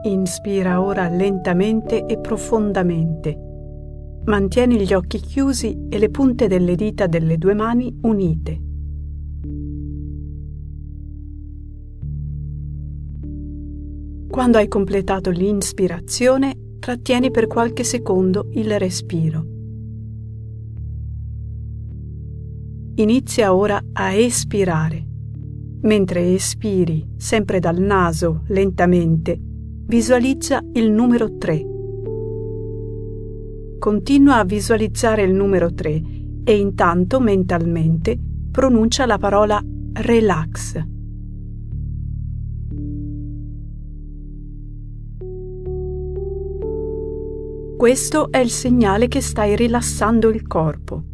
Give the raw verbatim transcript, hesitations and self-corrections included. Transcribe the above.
Inspira ora lentamente e profondamente. Mantieni gli occhi chiusi e le punte delle dita delle due mani unite. Quando hai completato l'inspirazione, trattieni per qualche secondo il respiro. Inizia ora a espirare. Mentre espiri, sempre dal naso, lentamente, visualizza il numero tre. Continua a visualizzare il numero tre e intanto mentalmente pronuncia la parola relax. Questo è il segnale che stai rilassando il corpo.